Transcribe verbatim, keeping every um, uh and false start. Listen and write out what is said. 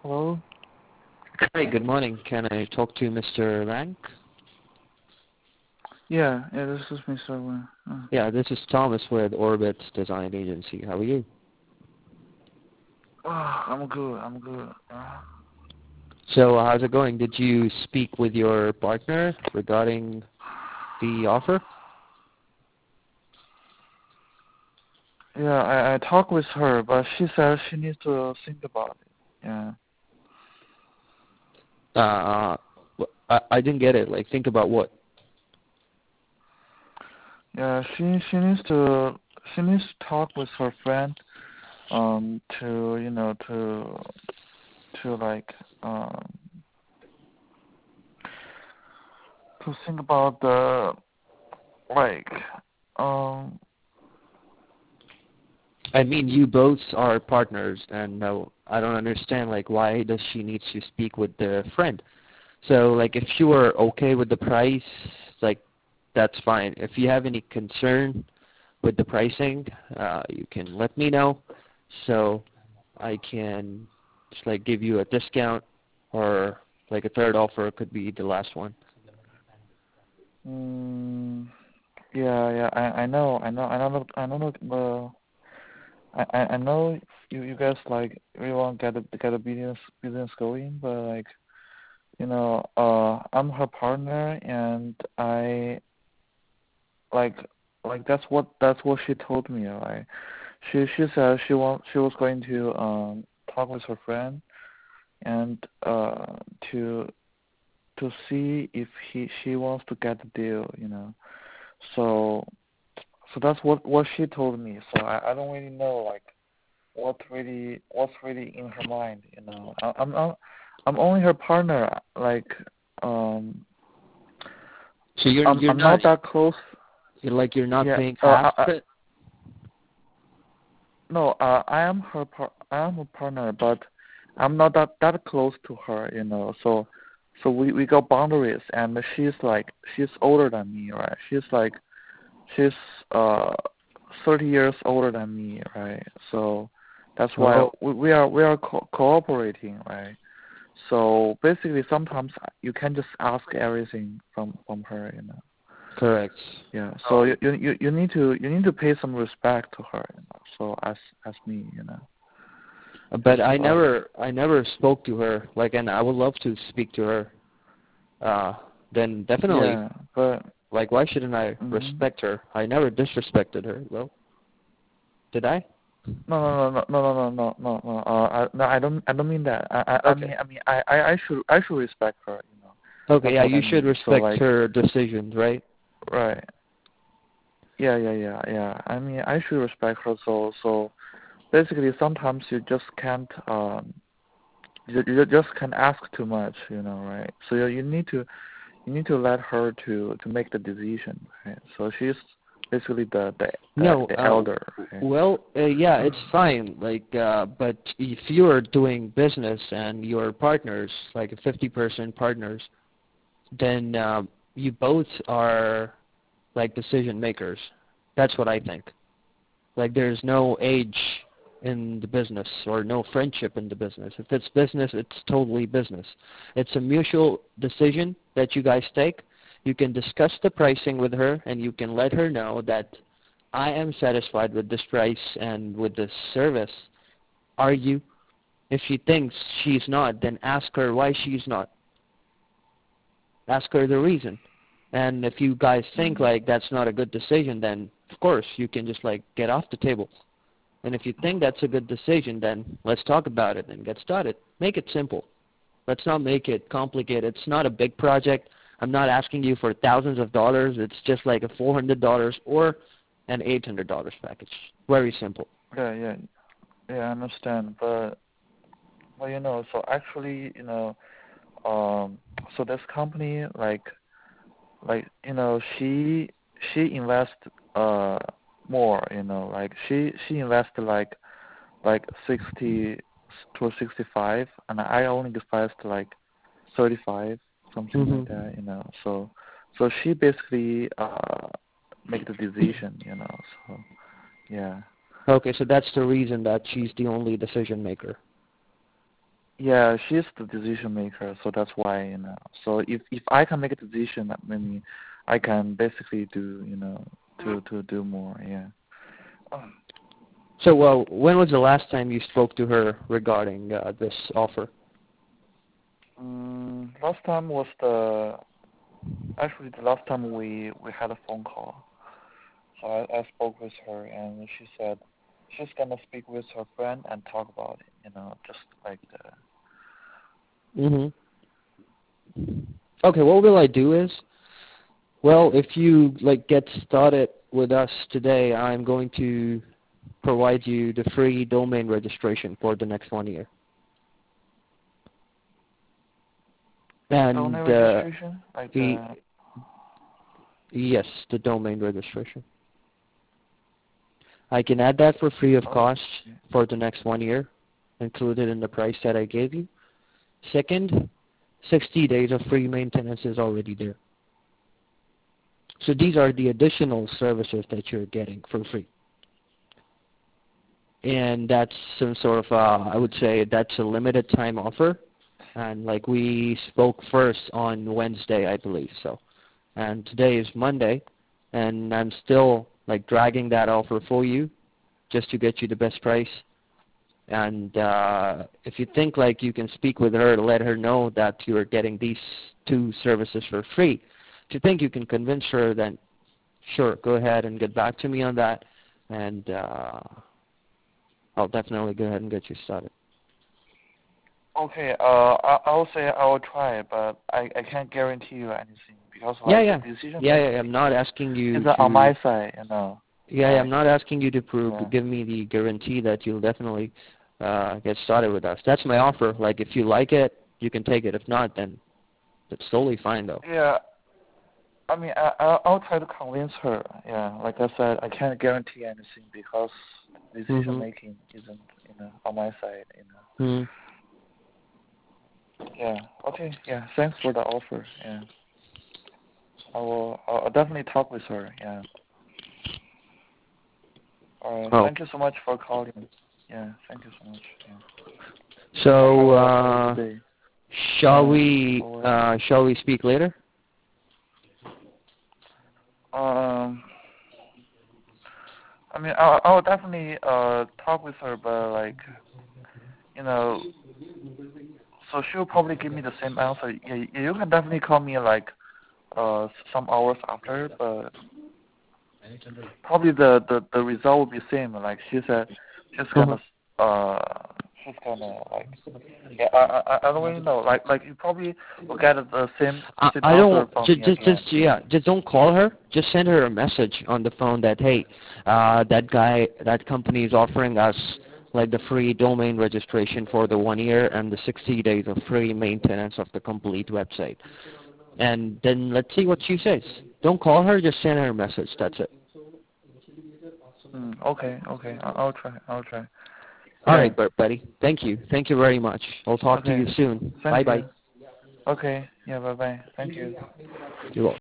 Hello? Hi, good morning. Can I talk to Mister Rank? Yeah, yeah, this is mister Wen. Uh, Yeah, this is Thomas with Orbit Design Agency. How are you? oh, I'm good, I'm good. Uh, So, uh, how's it going? Did you speak with your partner regarding the offer? yeah, I, I talked with her, but she said she needs to think about it. Yeah. Uh, uh, I, I didn't get it. Like, think about what? Yeah, she she needs to she needs to talk with her friend um to you know to to like um to think about the like um I mean, you both are partners, and no, I don't understand, like, why does she need to speak with the friend? So, like, if you are okay with the price, like, that's fine. If you have any concern with the pricing, uh, you can let me know, so I can just, like, give you a discount, or, like, a third offer could be the last one. mm, yeah yeah I I know I know I know I know the I, I I know you you guys like really want to get a get a business business going, but like you know, uh, I'm her partner, and I like like that's what that's what she told me. Like she she said she want she was going to um talk with her friend and uh to to see if he she wants to get the deal, you know. So so that's what what she told me. So I I don't really know like what really what's really in her mind, you know. I, I'm I'm I'm only her partner. Like um, So you're I'm you're I'm not not that close. you're like you're not Yeah. paying Uh, half I, I, of it. no. Uh, I am her par- I am her partner, but I'm not that that close to her, you know. So so we we got boundaries, and she's like she's older than me, right? She's like she's uh thirty years older than me, right? So that's why Oh, we, we are we are co- cooperating, right? So basically, sometimes you can just ask everything from from her, you know. correct. Yeah. So you you you you need to you need to pay some respect to her, you know. So as as me, you know, But that's I about it. never I never spoke to her. Like, and I would love to speak to her. Uh, then definitely. Yeah, but Like, why shouldn't I mm, respect her? I never disrespected her. Well, did I? no no no no no no no no no. Uh, I, no, I don't I don't mean that. I I I Okay. mean I mean I I I should I should respect her, you know. Okay, That's yeah, what I you should mean. So respect like her decisions, right? right. Yeah yeah yeah yeah. I mean I should respect her. So so basically sometimes you just can't um you, you just can't ask too much, you know, right? So you, you need to you need to let her to to make the decision, right? So she's basically the the the, No, the uh, elder, right? well, uh, yeah, it's fine. Like, uh, but if you're doing business and you're partners, like fifty-person partners, then uh, you both are like decision makers. That's what I think. Like, there's no age in the business or no friendship in the business. If it's business, it's totally business. It's a mutual decision that you guys take. You can discuss the pricing with her, and you can let her know that I am satisfied with this price and with this service. Are you? If she thinks she's not, then ask her why she's not. Ask her the reason. And if you guys think Mm. like that's not a good decision, then of course you can just like get off the table. And if you think that's a good decision, then let's talk about it and get started. Make it simple. Let's not make it complicated. It's not a big project. I'm not asking you for thousands of dollars. It's just like a four hundred dollars or an eight hundred dollars package. Very simple. Yeah, yeah, yeah. I understand, but well, you know, so actually, you know, um, so this company, like, like, you know, she she invest uh more, you know, like she she invested like like sixty to sixty five, and I only invest like thirty five, something like hmm that, you know. So so she basically uh make the decision, you know. So yeah. Okay, so that's the reason that she's the only decision maker. yeah, she's the decision maker, so that's why, you know. So if if I can make a decision, that means I can basically do, you know, to to do more. Yeah. So, uh, when was the last time you spoke to her regarding uh, this offer? Um, last time was the actually the last time we we had a phone call. So I, I spoke with her, and she said she's gonna speak with her friend and talk about it. You know, just like the. Mhm. Okay, what will I do is, well, if you like get started with us today, I'm going to provide you the free domain registration for the next one year. Domain And uh, registration, like the the. yes, the domain registration. I can add that for free of Oh. cost for the next one year, included in the price that I gave you. Second, sixty days of free maintenance is already there. So these are the additional services that you're getting for free. And that's some sort of, uh, I would say that's a limited time offer. And like we spoke first on Wednesday, I believe so. And today is Monday, and I'm still like dragging that offer for you just to get you the best price. And uh, if you think like you can speak with her to let her know that you're getting these two services for free, if you think you can convince her, then sure, go ahead and get back to me on that, and uh, I'll definitely go ahead and get you started. Okay. Uh, I I'll say I will try, but I I can't guarantee you anything because Yeah, like the yeah, decision yeah, yeah. making I'm not asking you is on to. my side, you know. Yeah, yeah, I'm Like not asking you to prove. yeah. Give me the guarantee that you'll definitely uh, get started with us. That's my offer. Like, if you like it, you can take it. If not, then it's totally fine, though. Yeah. I mean, I I'll, I'll try to convince her. Yeah. Like I said, I can't guarantee anything because decision Mhm. making isn't, you know, on my side. You know. Mhm. Yeah. Okay. Yeah. Thanks for the offer. Yeah. I will. I'll definitely talk with her. Yeah. All right. Oh. Thank you so much for calling. Yeah. Thank you so much. Yeah. Have, have So, a wonderful uh, day. shall Yeah. we? Bye. Uh, shall we speak later? Um. I mean, I I will definitely uh talk with her, but like, you know, so she'll probably give me the same answer. Yeah, you can definitely call me like uh some hours after, but probably the the the result will be same. Like she said, she's Uh-huh. gonna uh she's gonna like yeah I I I don't really know. Like like you probably will get the same I, same I answer don't from just me just again. just yeah just don't call her. Just send her a message on the phone that hey, uh, that guy that company is offering us like the free domain registration for the one year and the sixty days of free maintenance of the complete website. And then let's see what she says. Don't call her. Just send her a message. That's it. Mm, okay, okay, I'll, I'll try. I'll try. All Yeah. right, Bert, buddy. Thank you. Thank you very much. I'll talk to Okay. you soon. Bye Thank bye. you. Okay. Yeah. Bye bye. Thank you. You're welcome.